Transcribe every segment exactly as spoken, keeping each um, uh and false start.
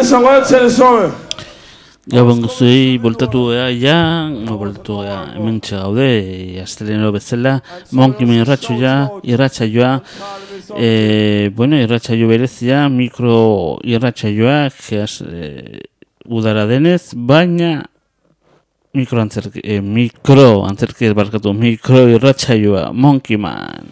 esango zer esan. Gabon guztiei, voltatu gea, ja, no, voltatu gea, hemen txegaude, asteleno bezala, Monkimen irratxu ja, irratxaioa, e, bueno, irratxaio berezia, mikro irratxaioak, e, udara denez, baina mikro antzerki, e, mikro antzerki barkatu, mikro irratxaioa, Monkiman.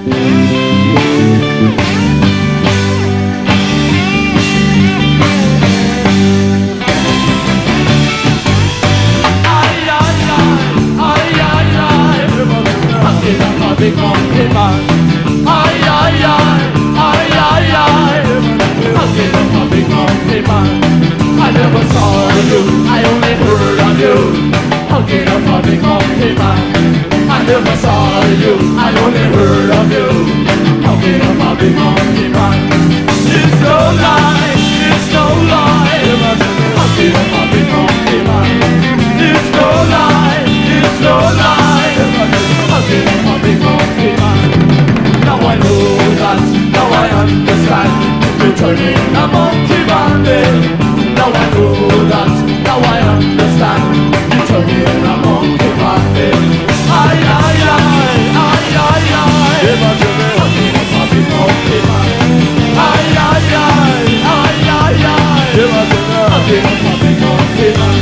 Big monkey man, ay ay ay, ay ay ay, hugging up a big monkey man. I never saw you, I only heard of you. Hugging up a big monkey man. I never saw you, I only heard of you. Hugging up a big monkey man. It's no lie, it's no lie. Hugging up a big monkey man. It's no lie, it's no lie. Hugging up a big monkey man. Now I know that, now I understand. You're turning a monkey bandit. Now I know that, now I understand. You're turning a monkey bandit. Ay, ay, ay, ay, ay, ay. Hugging up a big monkey man. Ay, ay, ay, ay, ay, ay. Hugging up a big monkey man.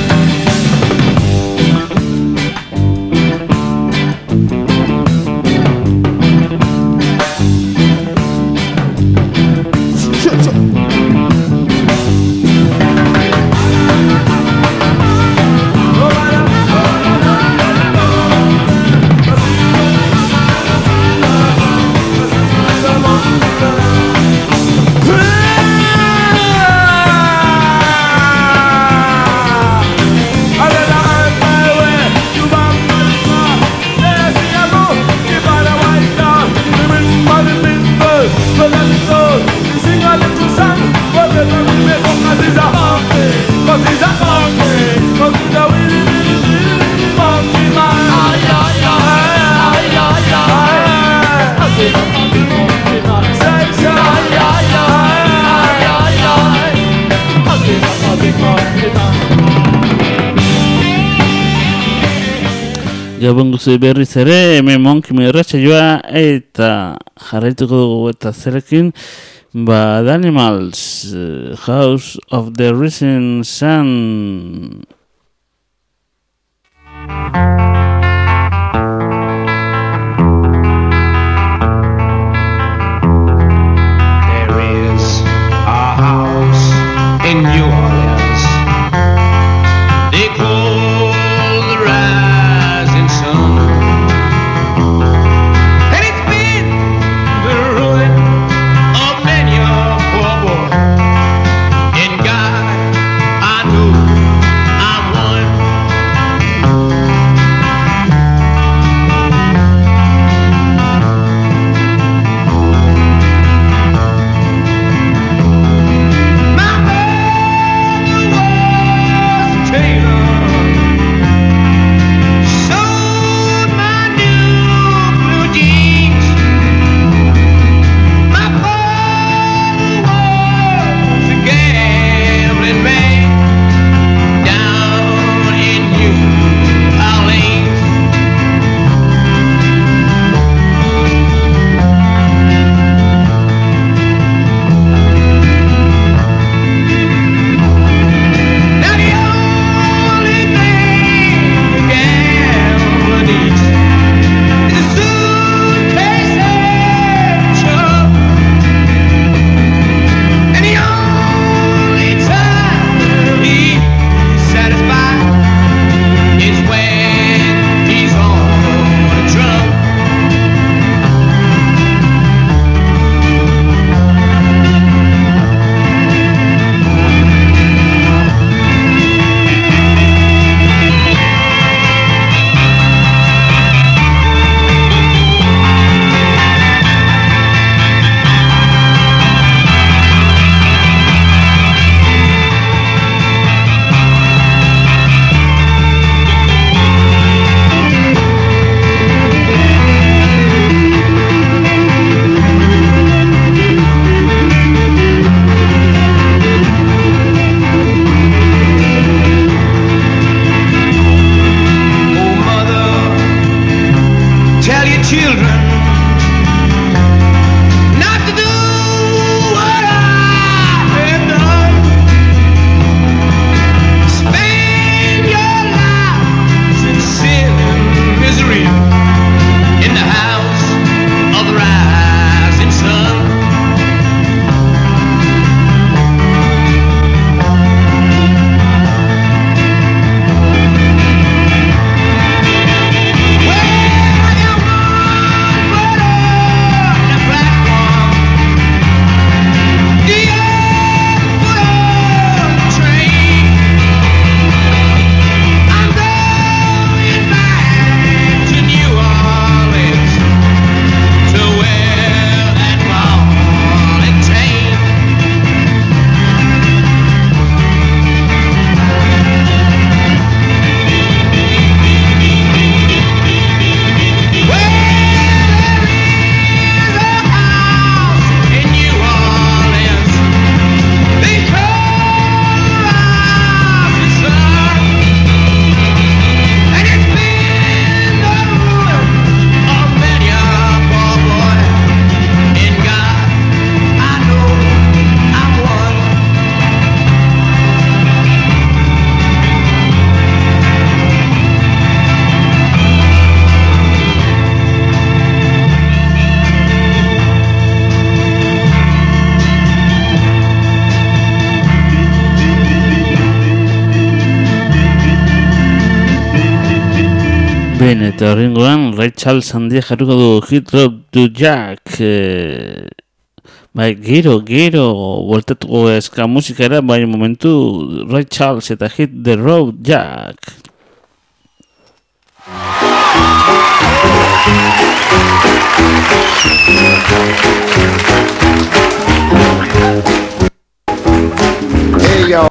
Gabon guzti berriz ere, hemen Monkimen irratsaioa eta jarraituko dugu eta zerekin, ba, The Animals, uh, House of the Rising Sun. There is a house in New Orleans. They call the rising sun. And it's been the ruin of many a poor boy. And God, I know, I Ben, eta horrengoan, Ray Charles handia jarruko du Hit Road to Jack. E, bai, gero, gero, voltatuko eska musikara, bai momentu Ray Charles eta Hit the Road Jack. Hey y'all,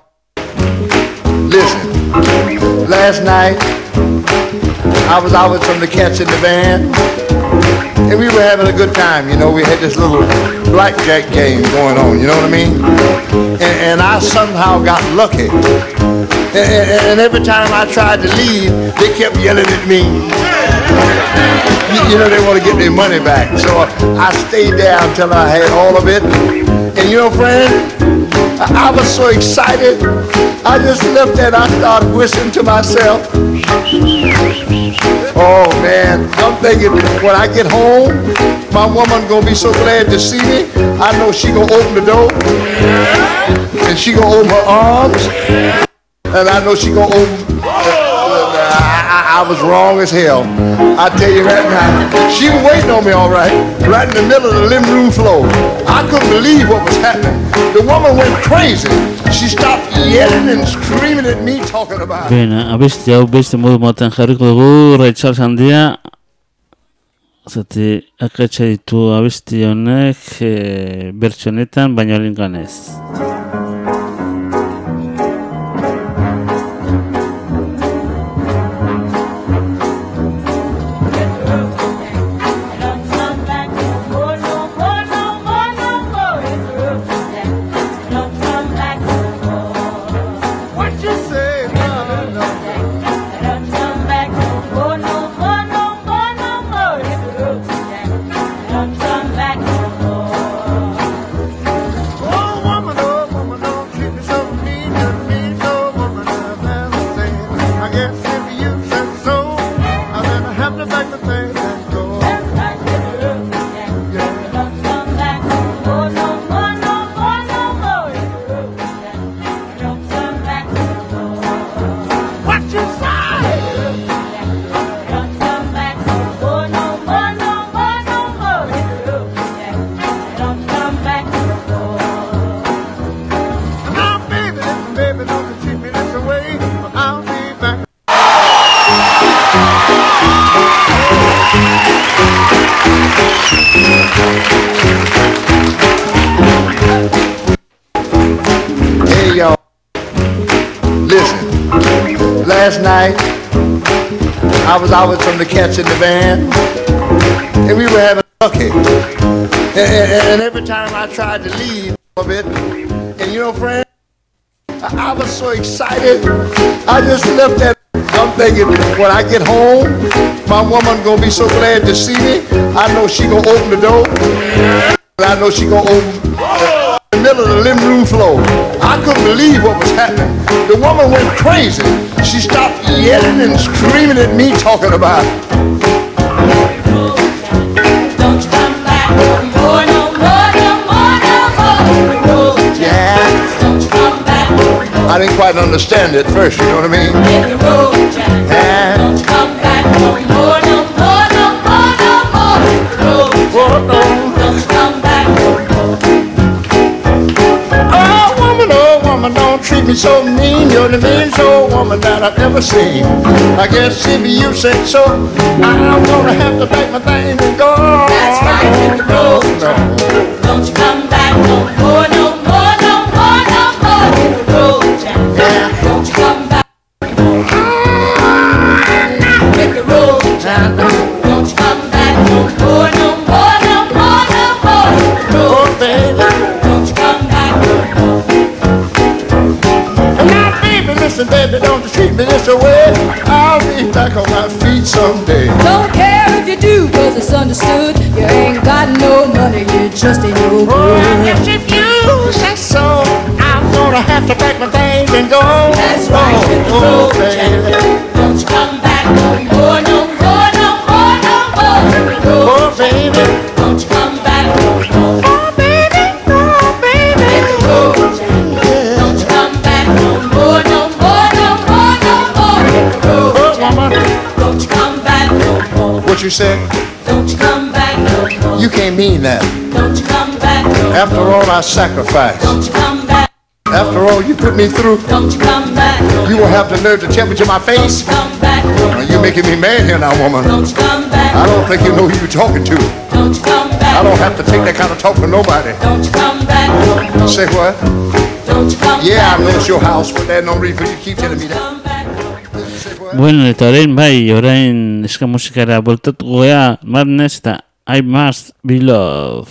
listen, last night I was out with some of the cats in the band and we were having a good time, you know, we had this little blackjack game going on, you know what I mean? And, and I somehow got lucky. And, and, and every time I tried to leave, they kept yelling at me. You, you know, they want to get their money back. So I stayed there until I had all of it. And you know, friend, I, I was so excited. I just left there and I started whistling to myself. Oh man, I'm thinking when I get home, my woman gonna be so glad to see me. I know she gonna open the door and she gonna open her arms, and I know she gonna open. I, I, I was wrong as hell. I tell you right now, she was waiting on me all right, right in the middle of the living room floor. I couldn't believe what was happening. The woman went crazy. She stopped yelling and screaming at me, talking about. Bena, abesti hau beste modu moten jarriko dugu, Ray Charles handia. Zati, akatsa ditu abesti honek e, bertsonetan, baina linkan ez. Hey y'all, listen, last night I was out with some of the cats in the band and we were having lucky. And, and, and every time I tried to leave a bit, and you know, friend, I, I was so excited. I just left that. I'm thinking when I get home, my woman gonna be so glad to see me. I know she gonna open the door. I know she gonna open the middle of the living room floor. I couldn't believe what was happening. The woman went crazy. She stopped yelling and screaming at me, talking about. Don't you come back no more, no more, no more, no more. Yeah. Don't you come back no more. I didn't quite understand it at first, you know what I mean? Hit the road, Jack. Yeah. Don't you come back no more, no more, no more, no more. Hit the road, Jack. Don't you come back no more. Oh woman, oh woman, don't treat me so mean. You're the meanest old woman that I've ever seen. I guess if you said so, I'm gonna have to pack my things and go. That's right, hit the road, Jack. Don't you come back no more, no more, no more, no more. Hit the road, Jack. Don't you come back no more. Hit the road, Jack. Don't you come back no more, no more, no more, no more. Hit the road, Oh baby, don't you come back no more. now baby, listen baby, don't you treat me this way. I'll be back on my feet someday. Don't care if you do, cause it's understood. You ain't got no money, you're just in your Oh, I good. guess if you say so, I'm gonna have to pack my things and go. That's right, hit the Oh, road, baby. Jack. Don't you come back no more, no more, no more, no more. Hit the road, Oh baby, don't you come back no more. oh baby, oh baby. Hit the road, Jack. Don't you come back no more, no more, no more, no more. Hit the road, Oh Jack. woman, Don't you come back what you said? Don't you come back no more. You can't mean that. Don't you come back no more. After all I sacrificed, Don't you come back. after all you put me through, Don't you come back no more. you will have the nerve to tell me to my face? Come back no more. Now, you're making me mad here now, woman. Don't you come back. I don't think you know who you're talking to. Don't you come back. I don't have to take that kind of talk from nobody. Don't you come back no more. Say what? Don't you come Yeah, I back. know it's your house, but there's no reason for you to keep telling me that. Come back no more. Say what? Bueno, eta orain bai, orain eska musikara voltatuko gea, Madness eta I Must Be Love.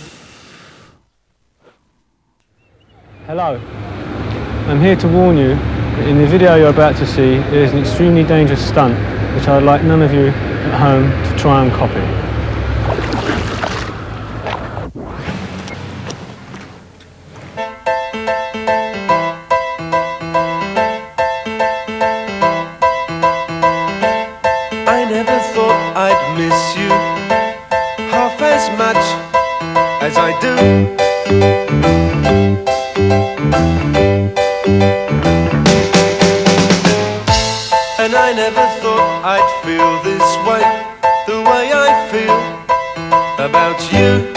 Hello. I'm here to warn you that in the video you're about to see, there is an extremely dangerous stunt which I'd like none of you at home to try and copy. I never thought I'd miss you half as much as I do. And I never thought I'd feel this way, the way I feel about you.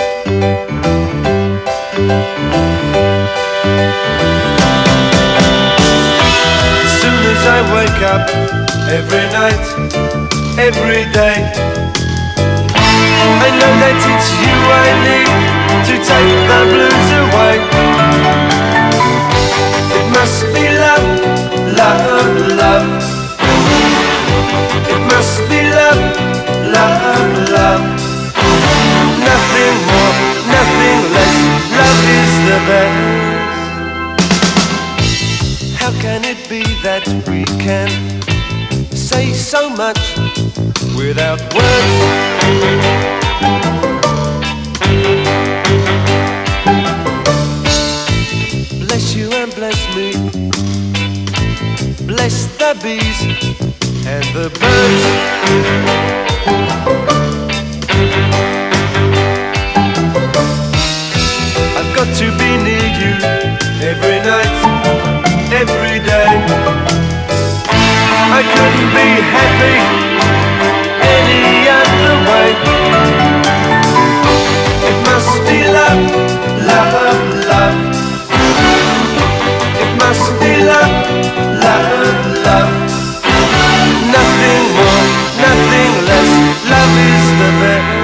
As soon as I wake up, every night, every day, I know that it's you I need to take the blues away. It must be love, love, love. It must be love, love, love. Nothing more, nothing less. Love is the best. How can it be that we can say so much without words? Bless you and bless me. Bless the bees and the birds. I've got to be near you every night, every day. I couldn't be happy any other way. It must be love, love, love. It must be love, love, love. Nothing more, nothing less. Love is the best.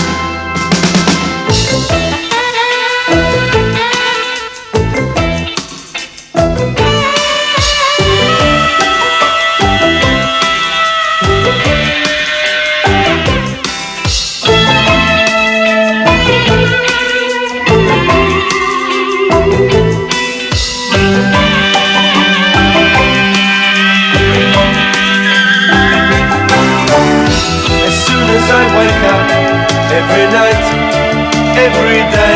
Every night, every day,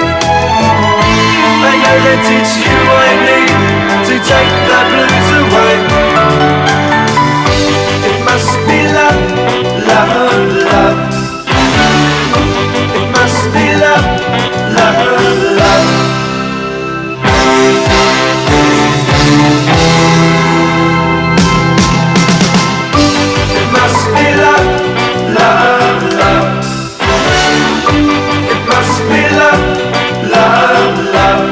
I know that it's you I need to take the blues away. It must be love, love, love. It must be love, love, love. It must be love, love, love. It must be love, love, love.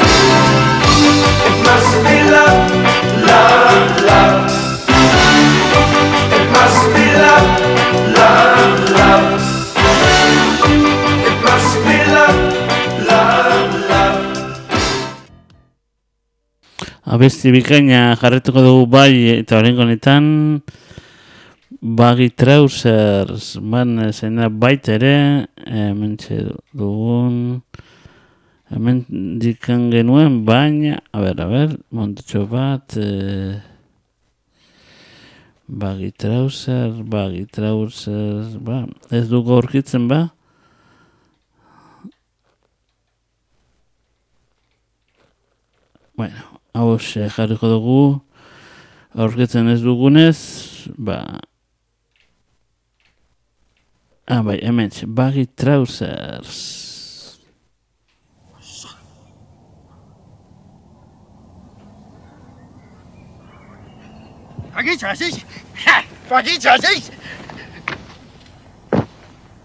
It must be love, love, love. It must be love, love, love. It must be love, love, love. Abesti bikaina jarretuko dugu bai, eta horrengo honetan Baggy Trousers, man zena baita ere, hemen dugun, hemen dikan genuen, baina, a ber, a ber, montutxo bat, eh, Baggy Trousers, Baggy Trousers, ba, ez dugu aurkitzen ba? Bueno, hau xe jarriko dugu, aurkitzen ez dugunez, ba, ah, bai, hemen, Baggy Trousers. Baggy Trousers? Ha! Baggy Trousers?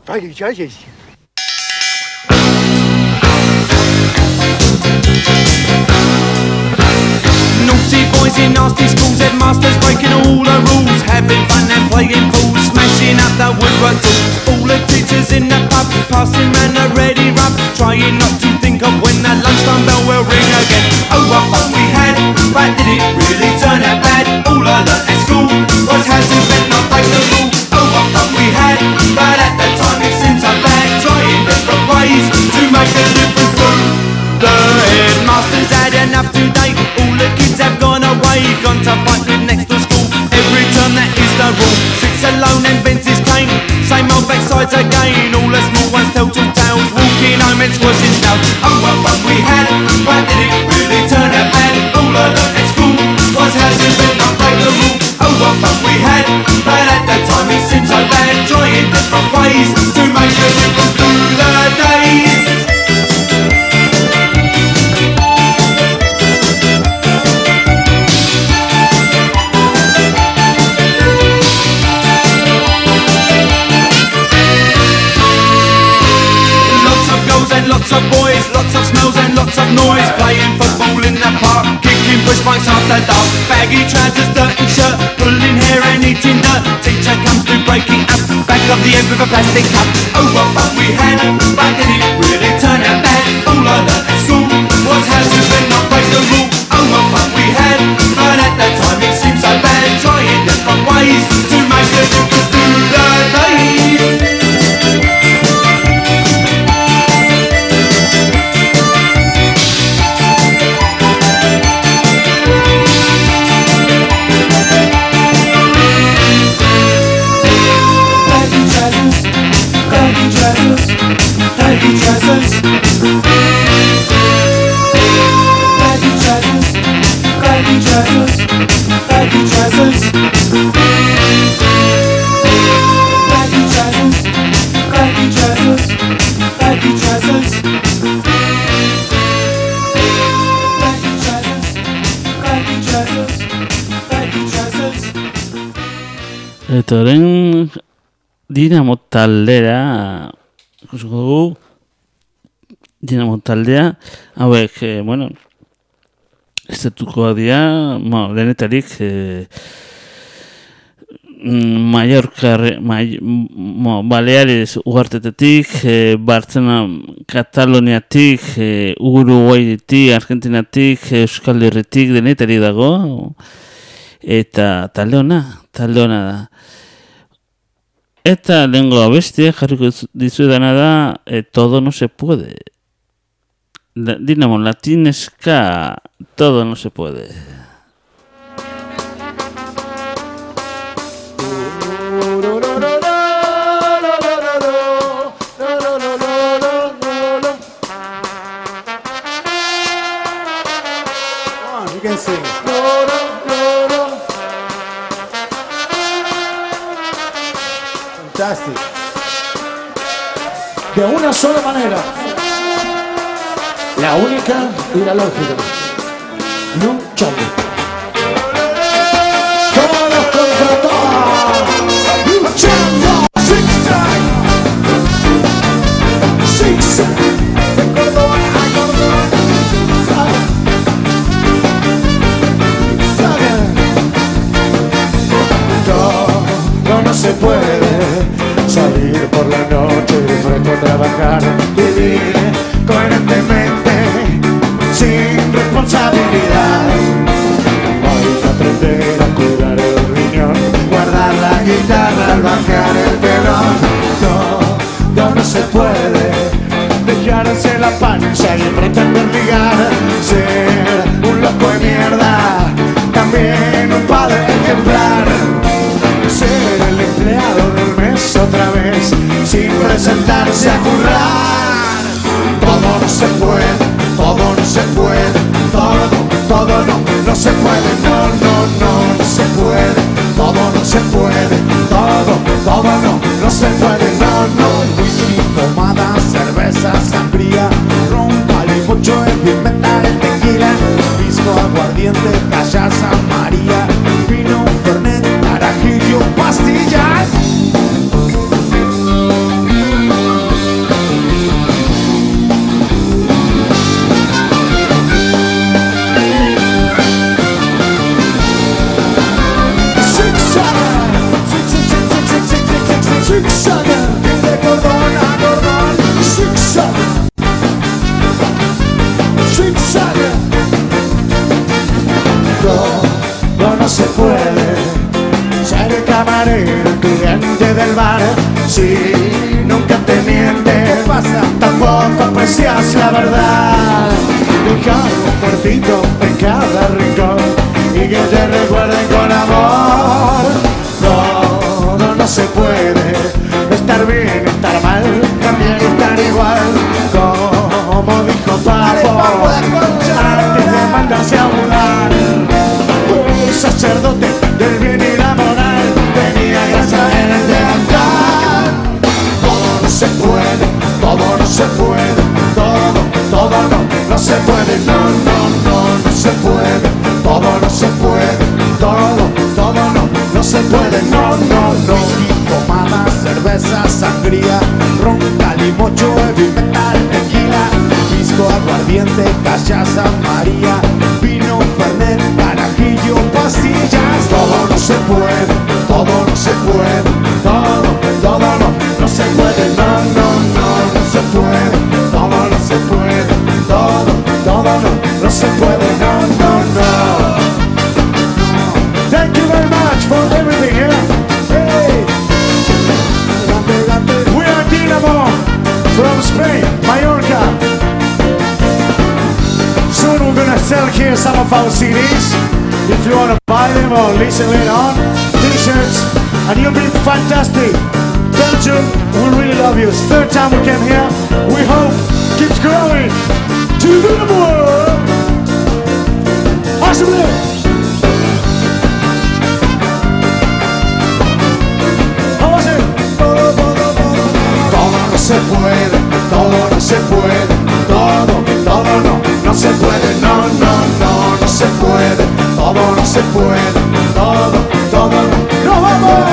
Naughty boys in nasty schools, headmasters breaking all the rules, having fun and playing fools, smashing up the woodwork tools. All the teachers in the pub, passing round the ready rub, trying not to think of when that lunchtime bell will ring again. Oh, what fun we had, but did it really turn out bad? All I learnt at school was how to bend, not break the rule. Oh, what fun we had, but at the time it seemed so bad, trying different ways to make a difference through. The headmaster's had enough today. All the kids have gone away, gone to fight with next to school. Every term that is the rule. Sits alone and bends his cane. Same old backsides again. All the small ones tell two tales, walking home and squashing snails. Oh, what fun we had, but did it really turn out bad? All I learnt at school was how to bend, not break the rule. Oh, what fun we had, but at the time it seemed so bad, trying different ways to make a difference through the days. And lots of boys, lots of smells and lots of noise, playing football in the park, kicking push bikes after dark, baggy trousers, dirty shirt, pulling hair and eating dirt. Teacher comes to break it up, back of the end with a plastic cup. Oh, what fun we had, but did it really turn out bad? All I learnt at school was how to bend, not break the rule. Oh, what fun we had, but at that time it seemed so bad, trying different ways to make a difference through the days. Baggy trousers, baggy trousers, baggy trousers, baggy trousers, baggy trousers, baggy trousers, baggy trousers, baggy trousers, baggy trousers, baggy trousers. Eta orain Dinamo taldera ikusiko dugu. Dinamo taldea hauek, eh, bueno, estatukoa dira, ma, denetarik eh, Mallorca, May, mo, Baleares ugartetetik, eh, Bartzena Kataloniatik, eh, Uruguaitik, Argentinatik, Euskal Herritik, denetarik dago, eta talde ona, talde ona da. Eta lehengo abestia jarriko dizuedana da, eh, todo no se puede. La, Dinamo latineska, todo no se puede. You can sing. Fantastic. De una sola manera. La única y la lógica. Luchando. Todos contra todos. Luchando. Six time. Six time. De Córdoba a Córdoba. No, no se puede salir por la noche y después trabajar, vivir coherentemente, sin responsabilidad. Hay que aprender a cuidar el riñón, guardar la guitarra al bajar el telón. No, no, no se puede dejarse la pancha y pretender ligar, ser un loco de mierda, también un padre ejemplar. Ser el empleado del mes otra vez, sin presentarse a currar. Todo no se puede, todo no se puede, todo, todo no, no se puede, no, no, no, no se puede, todo no se puede, todo, todo no, no se puede, no, no. Whisky, pomada, cerveza, sangría, ron, mucho heavy metal, tequila, pisco, aguardiente, cachaza, María, vino, fernet, carajillo, pastillas. zigzaga y de cordón a cordón, zigzaga, zigzaga. No, no se puede ser el camarero, el cliente del bar, si nunca te miente. ¿Qué pasa? Tampoco aprecias la verdad. Dejar un puertito en cada rincón y que te recuerden con amor. No, no, no se puede estar bien, estar mal, también estar igual. Como dijo Papo, antes de mandarse a mudar, el sacerdote del bien y la moral tenía grasa en el delantal. Todo no se puede, todo no se puede, todo, todo no, no se puede, no, no, no, no se puede, todo no se puede, todo, todo no, no se puede, no, no, no. Whisky, pomada, cerveza, sangría, ron, calimocho, heavy metal, tequila, pisco, aguardiente, cachaza, María, vino, fernet, carajillo, pastillas. Todo no se puede, todo no se puede, todo, todo no, no se puede, no, no, no, no se puede, todo no se puede, todo, todo no, no se puede, no, no, no. Thank you very much for everything here. Hey, we are Dinamo from Spain, Mallorca. Soon we're gonna sell here some of our C Ds. If you wanna buy them or listen later on, t-shirts, and you'll be fantastic. Belgium, we really love you. It's the third time we came here. We hope keeps growing to the world. Awesome. No se puede, todo no se puede, todo, todo no, no se puede, no, no, no, no se puede, todo no se puede, todo, todo no, no vamos.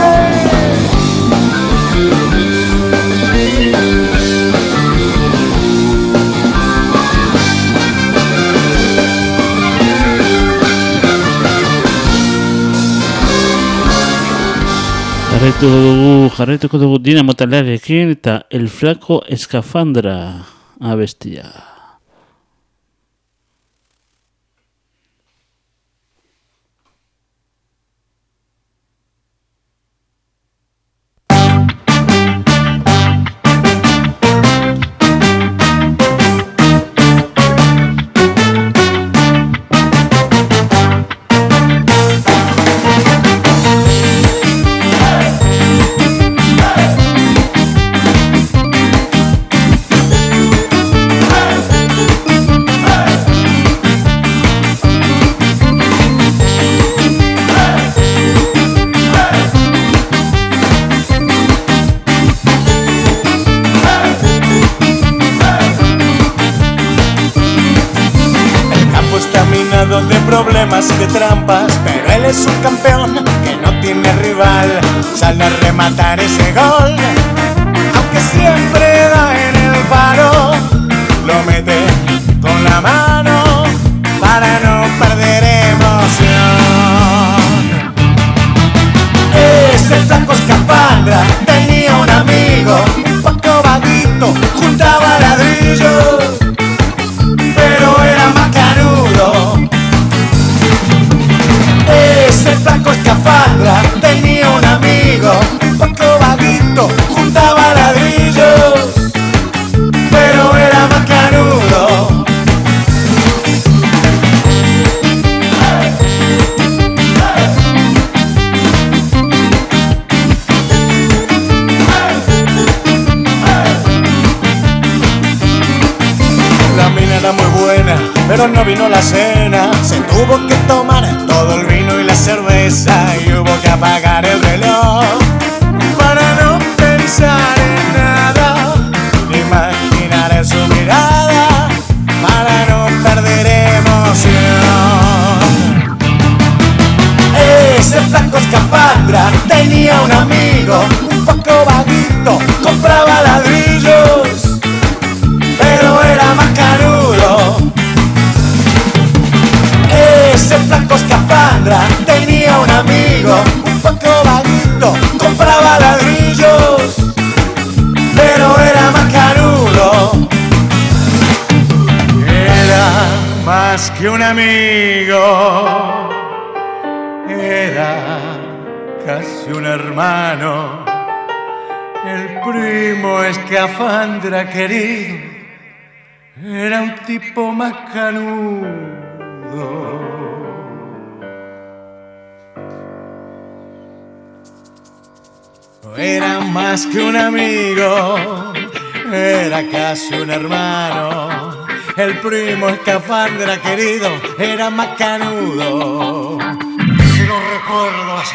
Jarraitu dugu, jarraituko dugu Dinamo taldearekin eta El Flaco Escafandra abestia. De problemas y de trampas, pero él es un campeón que no tiene rival. Sale a rematar ese gol, aunque siempre da en el palo. Lo mete con la mano para no perder emoción. Ese Flaco Escafandra tenía un amigo, un poco vaguito, juntaba ladrillos, pero era macanudo. Ese Flaco Escafandra tenía un amigo, un poco vaguito, juntaba ladrillos, pero era macanudo. La mina era muy buena, pero no vino la cena. Se tuvo que tomar todo el vino y la cerveza y hubo que apagar el reloj para no pensar en nada, ni imaginar en su mirada, para no perder emoción. Ese Flaco Escafandra tenía un amigo, un poco vaguito, compraba ladrillos, pero era macanudo. Ese Flaco Escafandra tenía un amigo, un poco vaguito, compraba ladrillos, que un amigo, era casi un hermano, el primo escafandra querido, era un tipo macanudo. Era más que un amigo, era casi un hermano, el primo escafandra querido, era macanudo. Que lo recuerdo así.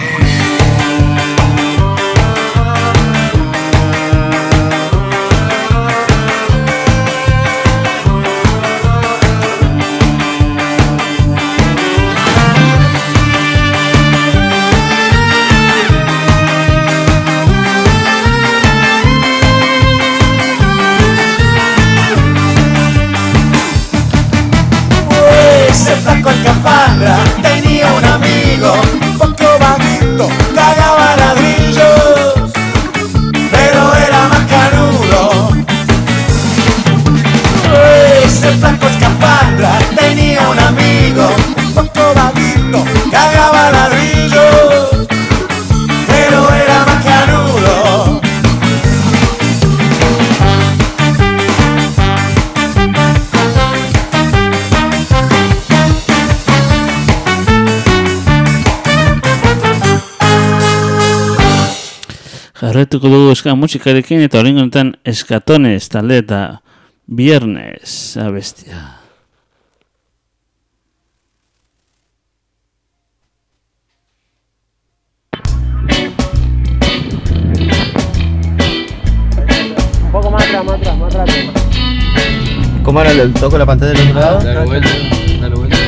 Ese flaco escafandra tenía un amigo, un poco vaguito, cagaba ladrillos, pero era macanudo. Ese flaco escafandra tenía un amigo, un poco vaguito, cagaba ladrillos, pero era macanudo. Jarretuko dugu eska musikarekin eta oraingo honetan Eskatones talde eta Viernes abestia. Un poco más atrás, más atrás, más atrás. ¿Cómo era el toco la pantalla del otro lado? Dale vuelta, dale vuelta.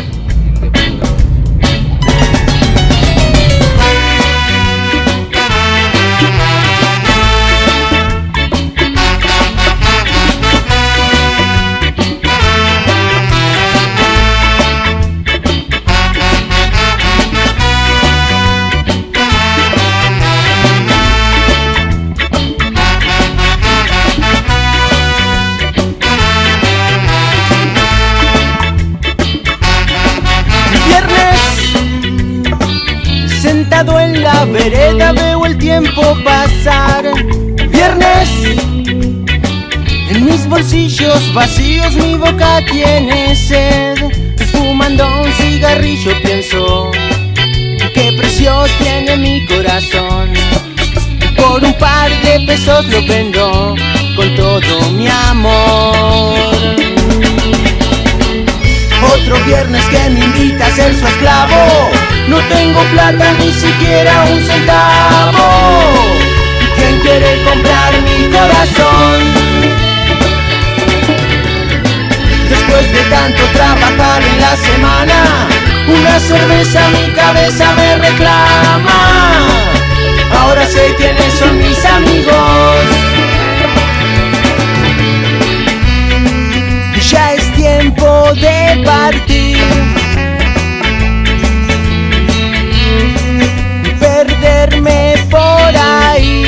En la vereda veo el tiempo pasar. Viernes, en mis bolsillos vacíos mi boca tiene sed. Fumando un cigarrillo pienso qué precios tiene mi corazón. Por un par de pesos lo vendo con todo mi amor. Otro viernes que me invita a ser su esclavo. No tengo plata ni siquiera un centavo. ¿Quién quiere comprar mi corazón? Después de tanto trabajar en la semana, una cerveza mi cabeza me reclama. Ahora sé quiénes son mis amigos. Ya es tiempo de partir. Perderme por ahí.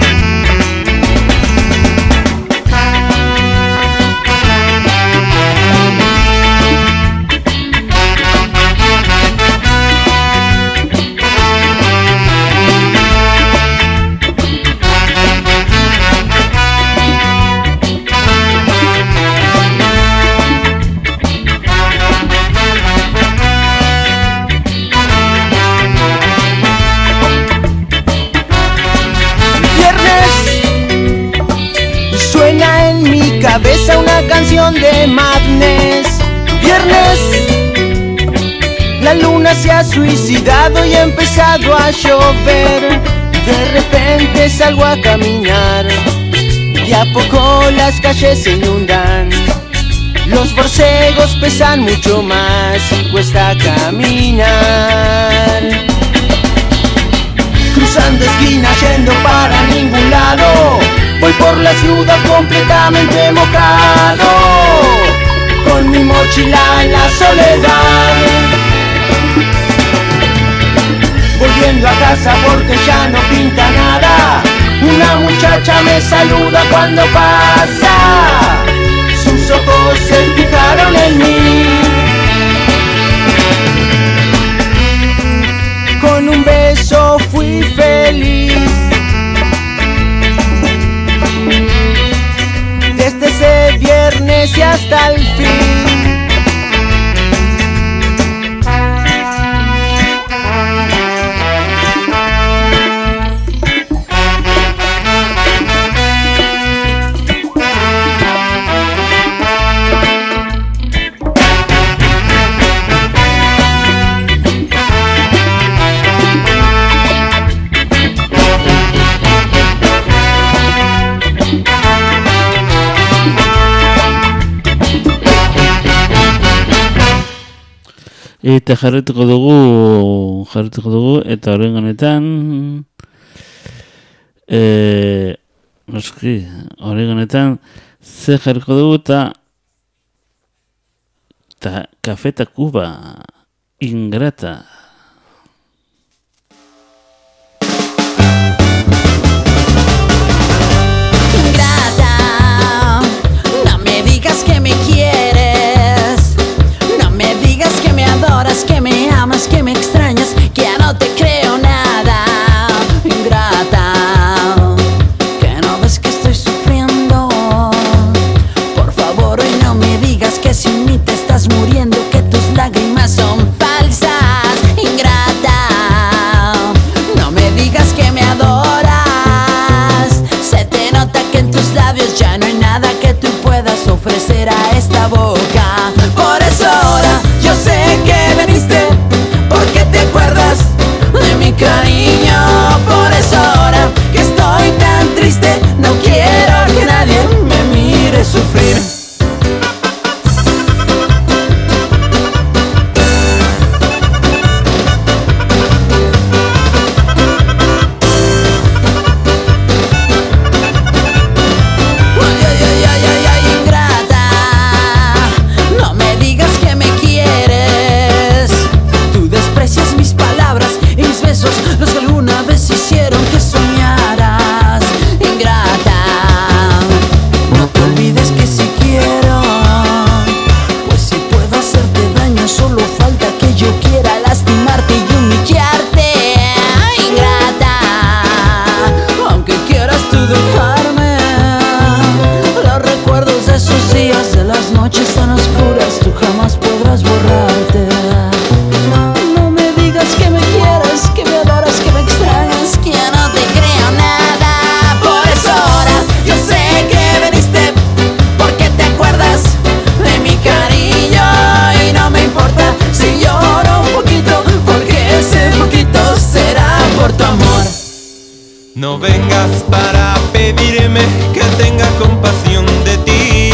Cabeza una canción de Madness. Viernes, la luna se ha suicidado y ha empezado a llover. De repente salgo a caminar y a poco las calles se inundan. Los borcegos pesan mucho más y cuesta caminar. Cruzando esquinas yendo para ningún lado. Voy por la ciudad completamente mojado, con mi mochila en la soledad. Volviendo a casa porque ya no pinta nada. Una muchacha me saluda cuando pasa. Sus ojos se fijaron en mí. feliz. Desde ese viernes y hasta el fin. Eta jarretuko dugu, jarretuko dugu, eta horren honetan, e, noski, horren honetan, ze jarriko dugu, eta, eta, Café Tacuba, Ingrata. Ingrata, no me digas que me quieres, no me digas que me adoras, que me amas, que me extrañas, que ya no te creo nada. Ingrata, que no ves que estoy sufriendo. Por favor, hoy no me digas que sin mí te estás muriendo, que tus lágrimas son falsas. Ingrata, no me digas que me adoras. Se te nota que en tus labios ya no hay nada que tú puedas ofrecer a esta boca. Por eso ahora yo sé que veniste, porque te acuerdas de mi cariño. Por eso ahora que estoy tan triste, no quiero que nadie me mire sufrir. Los que alguna vez hicieron que soñaras. Ingrata, no te olvides que si quiero, pues si puedo hacerte daño, solo falta que yo quiera lastimarte y humillarte. Ingrata, aunque quieras tú dejarme, los recuerdos de esos días, de las noches tan oscuras, tú jamás podrás borrarte. No me digas que me quieres, que me adoras, que me extrañas, que ya no te creo nada. Por eso ahora yo sé que veniste, porque te acuerdas de mi cariño. Y no me importa si lloro un poquito, porque ese poquito será por tu amor. No vengas para pedirme que tenga compasión de ti,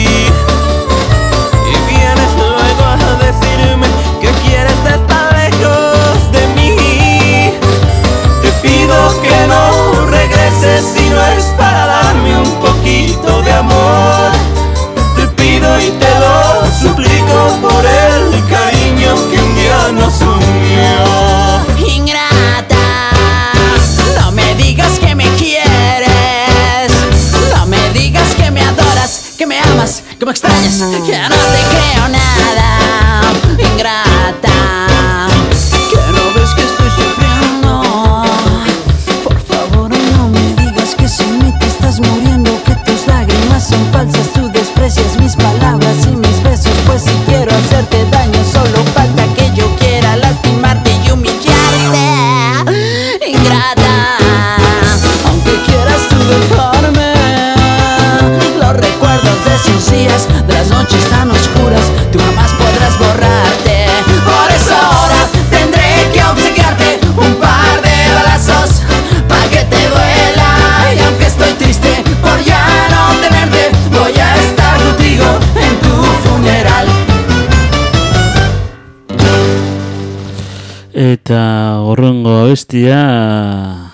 y vienes luego a decirme que quieres estar lejos de mí. Te pido que no regreses si no es para darme un poquito de amor. Te pido y te lo suplico por el cariño que un día nos unió. Ingrata, no me digas que me quieres, no me digas que me adoras, que me amas, que me extrañas, que ya no te creo nada. Ingrata, que no ves que estoy sufriendo. Por favor, no me digas que sin mí te estás muriendo, que tus lágrimas son falsas, tú desprecias mis palabras y mis besos. Pues si quiero hacerte daño, solo falta que yo quiera lastimarte y humillarte. Ingrata, aunque quieras tú dejarme, los recuerdos de esos días, de las noches tan oscuras, tú jamás podrás borrarte. Por eso ahora tendré que obsequiarte un par de balazos para que te duela. Y aunque estoy triste por ya no tenerte, voy a estar contigo en tu funeral. Eta horrengo abestia,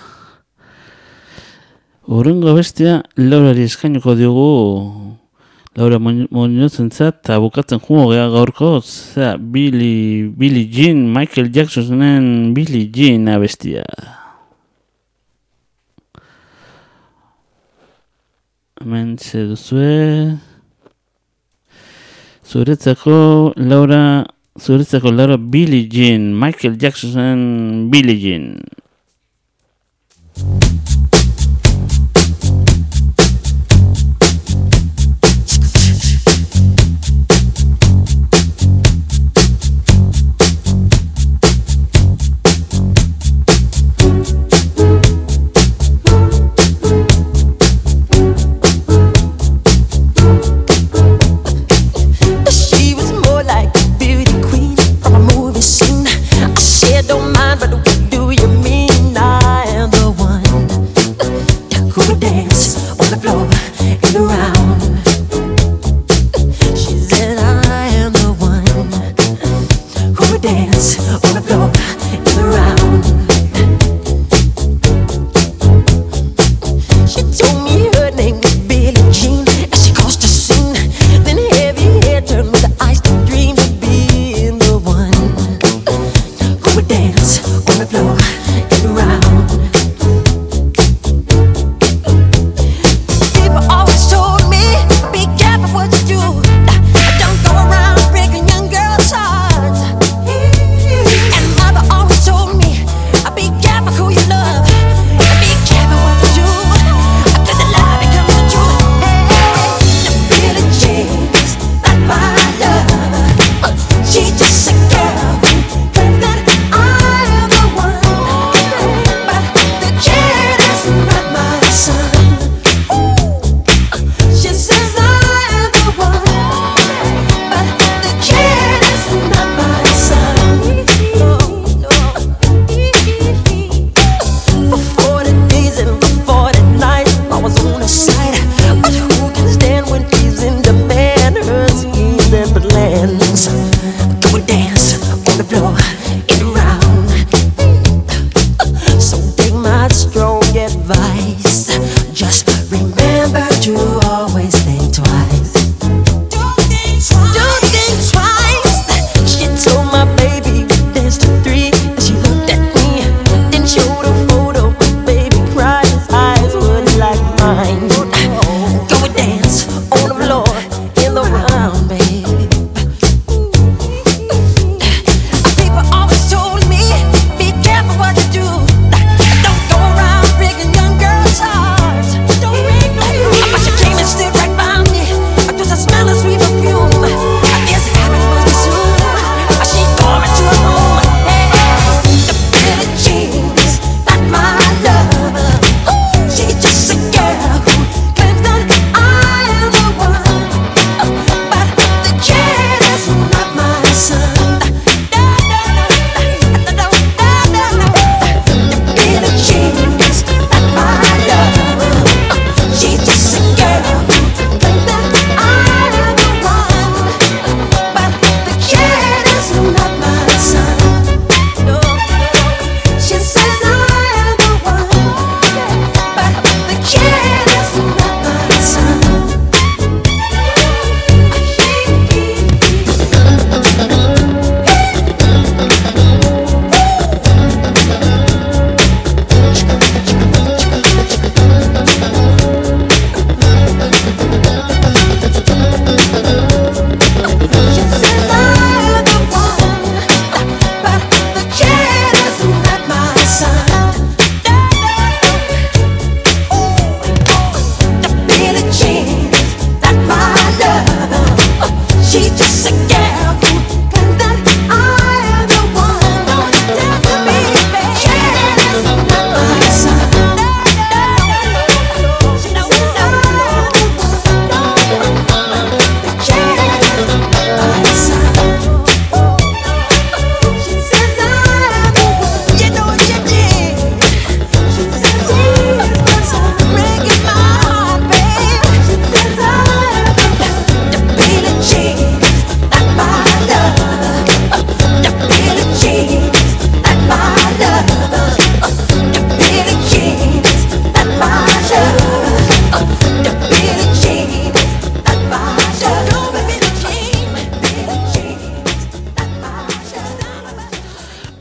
horrengo abestia Laurari eskainiko diogu, Laura Muñozentzat, eta bukatzen jungo geha gaurko, zera, Billy, Billy Jean, Michael Jacksonen Billy Jean abestia. Hemen ze duzue, zuretzako Laura, zuretzako Laura Billy Jean, Michael Jacksonen Billy Jean.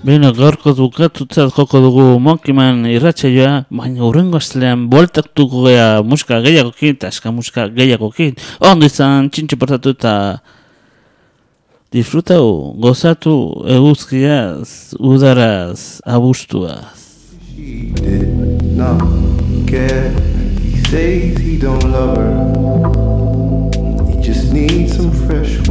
Beno, gaurko dukatutzat joko dugu Monkeyman irratsaioa, baina hurrengo astelean bueltatuko gea musika gehiagokin, eta eska musika gehiagokin. Ondo izan, txintxo portatu eta disfrutau, gozatu eguzkiaz, udaraz, abuztuaz. She did not care. He says he don't love her. He just needs some fresh